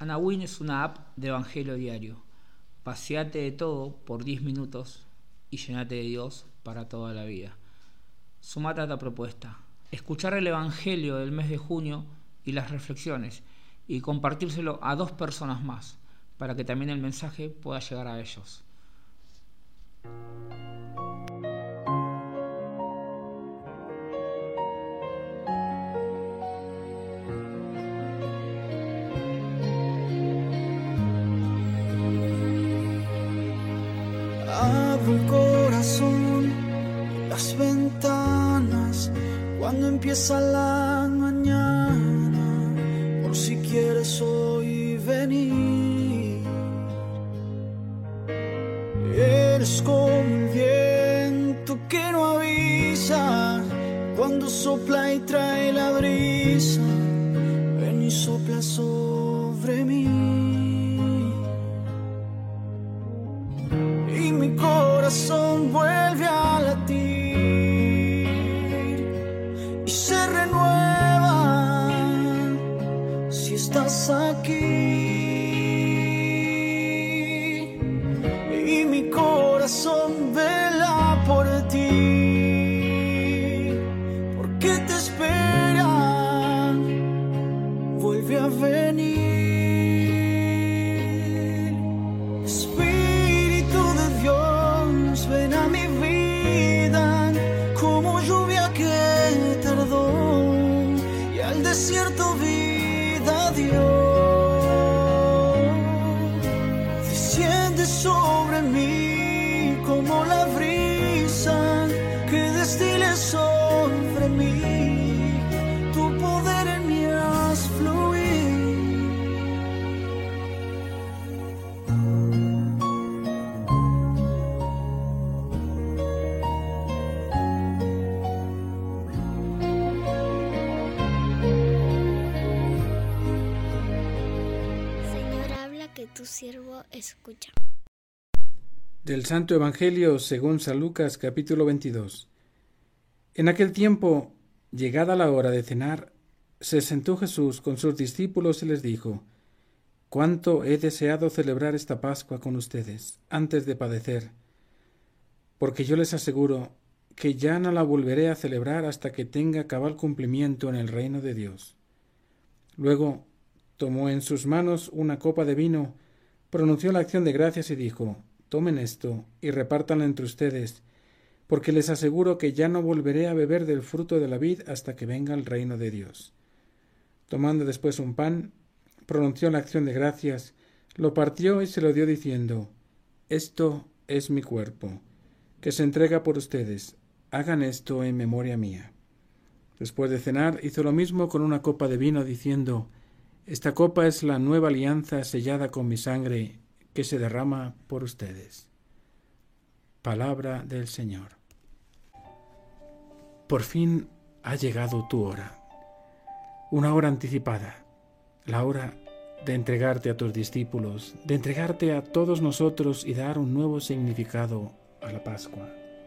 Anawin es una app de evangelio diario. Paseate de todo por 10 minutos y llenate de Dios para toda la vida. Sumate a esta propuesta. Escuchar el evangelio del mes de junio y las reflexiones y compartírselo a 2 personas más para que también el mensaje pueda llegar a ellos. Abro el corazón, las ventanas, cuando empieza la mañana, por si quieres hoy venir. Eres como el viento que no avisa, cuando sopla y trae la brisa, ven y sopla sobre mí. Mi corazón vuelve a latir y se renueva si estás aquí. Y mi corazón vela por ti, porque te espera, vuelve a venir. Ven a mi vida como lluvia que tardó y al desierto vida dio. Desciende sobre mí como la brisa que destile sobre mí, tu poder en mí haz fluir. Tu siervo escucha. Del Santo Evangelio según San Lucas, capítulo 22. En aquel tiempo, llegada la hora de cenar, se sentó Jesús con sus discípulos y les dijo: «Cuánto he deseado celebrar esta Pascua con ustedes, antes de padecer, porque yo les aseguro que ya no la volveré a celebrar hasta que tenga cabal cumplimiento en el reino de Dios». Luego tomó en sus manos una copa de vino, pronunció la acción de gracias y dijo: «Tomen esto y repártanlo entre ustedes, porque les aseguro que ya no volveré a beber del fruto de la vid hasta que venga el reino de Dios». Tomando después un pan, pronunció la acción de gracias, lo partió y se lo dio diciendo: «Esto es mi cuerpo, que se entrega por ustedes. Hagan esto en memoria mía». Después de cenar, hizo lo mismo con una copa de vino, diciendo: «Esta copa es la nueva alianza sellada con mi sangre, que se derrama por ustedes». Palabra del Señor. Por fin ha llegado tu hora, una hora anticipada, la hora de entregarte a tus discípulos, de entregarte a todos nosotros y dar un nuevo significado a la Pascua.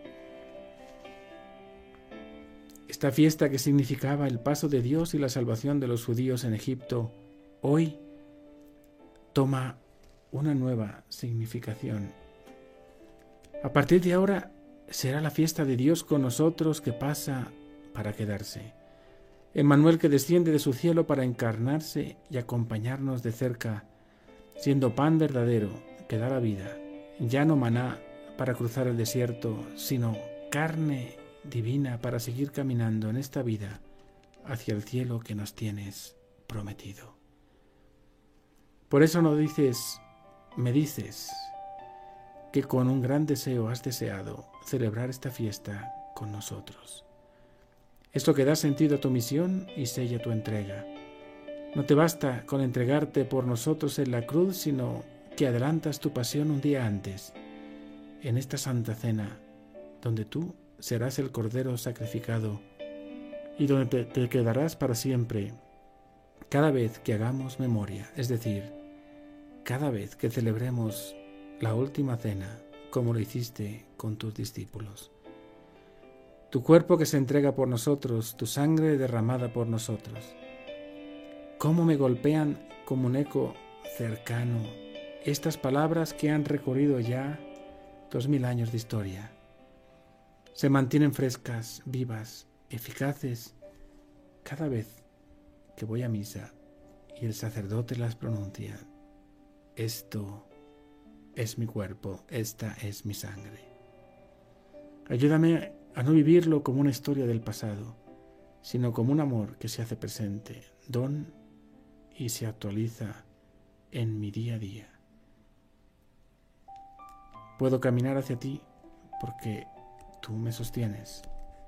Esta fiesta que significaba el paso de Dios y la salvación de los judíos en Egipto, hoy toma una nueva significación. A partir de ahora será la fiesta de Dios con nosotros que pasa para quedarse. Emmanuel que desciende de su cielo para encarnarse y acompañarnos de cerca, siendo pan verdadero que da la vida, ya no maná para cruzar el desierto, sino carne divina para seguir caminando en esta vida hacia el cielo que nos tienes prometido. Por eso me dices que con un gran deseo has deseado celebrar esta fiesta con nosotros. Esto que da sentido a tu misión y sella tu entrega. No te basta con entregarte por nosotros en la cruz, sino que adelantas tu pasión un día antes, en esta Santa Cena, donde tú serás el Cordero sacrificado y donde te quedarás para siempre, cada vez que hagamos memoria, es decir, cada vez que celebremos la última cena, como lo hiciste con tus discípulos. Tu cuerpo que se entrega por nosotros, tu sangre derramada por nosotros. ¿Cómo me golpean como un eco cercano, estas palabras que han recorrido ya 2000 años de historia. Se mantienen frescas, vivas, eficaces, cada vez que voy a misa y el sacerdote las pronuncia. Esto es mi cuerpo, esta es mi sangre. Ayúdame a no vivirlo como una historia del pasado, sino como un amor que se hace presente, don y se actualiza en mi día a día. Puedo caminar hacia ti porque tú me sostienes.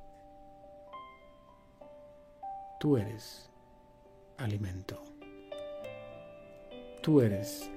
Tú eres alimento. Tú eres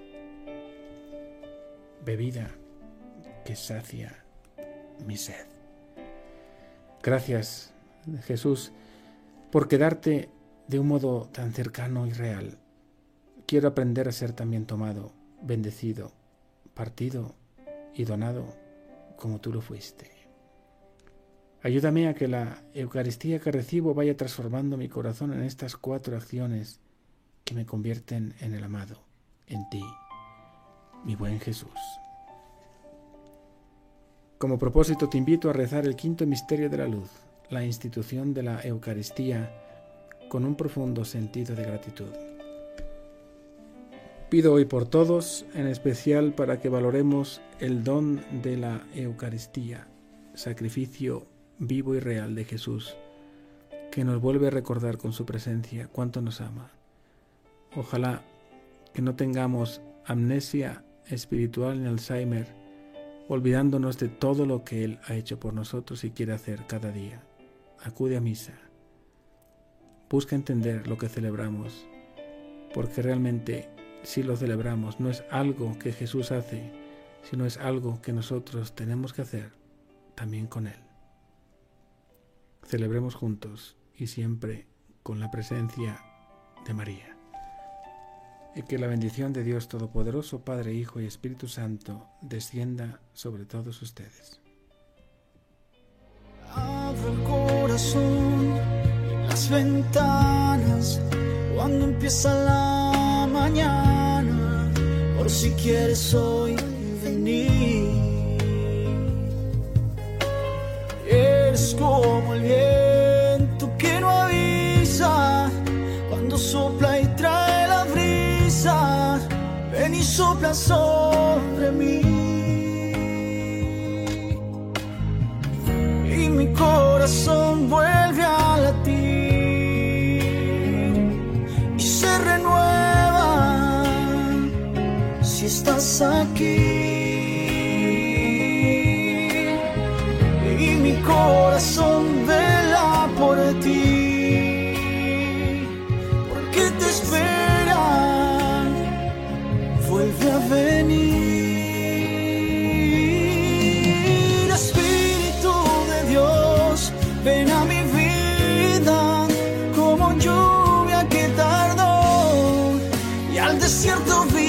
bebida que sacia mi sed. Gracias, Jesús, por quedarte de un modo tan cercano y real. Quiero aprender a ser también tomado, bendecido, partido y donado como tú lo fuiste. Ayúdame a que la Eucaristía que recibo vaya transformando mi corazón en estas 4 acciones que me convierten en el amado, en ti, mi buen Jesús. Como propósito te invito a rezar el 5.º misterio de la luz, la institución de la Eucaristía, con un profundo sentido de gratitud. Pido hoy por todos, en especial para que valoremos el don de la Eucaristía, sacrificio vivo y real de Jesús, que nos vuelve a recordar con su presencia cuánto nos ama. Ojalá que no tengamos amnesia espiritual ni Alzheimer, olvidándonos de todo lo que Él ha hecho por nosotros y quiere hacer cada día. Acude a misa. Busca entender lo que celebramos, porque realmente si lo celebramos no es algo que Jesús hace, sino es algo que nosotros tenemos que hacer también con Él. Celebremos juntos y siempre con la presencia de María. Y que la bendición de Dios Todopoderoso, Padre, Hijo y Espíritu Santo, descienda sobre todos ustedes. Abro el corazón y las ventanas cuando empieza la mañana, por si quieres hoy venir. Eres como el viento que no avisa cuando sopla y trae la brisa. Ven y sopla sobre mí y mi corazón vuelve a latir y se renueva si estás aquí. Mi corazón vela por ti, porque te espera, vuelve a venir. Espíritu de Dios, ven a mi vida como lluvia que tardó y al desierto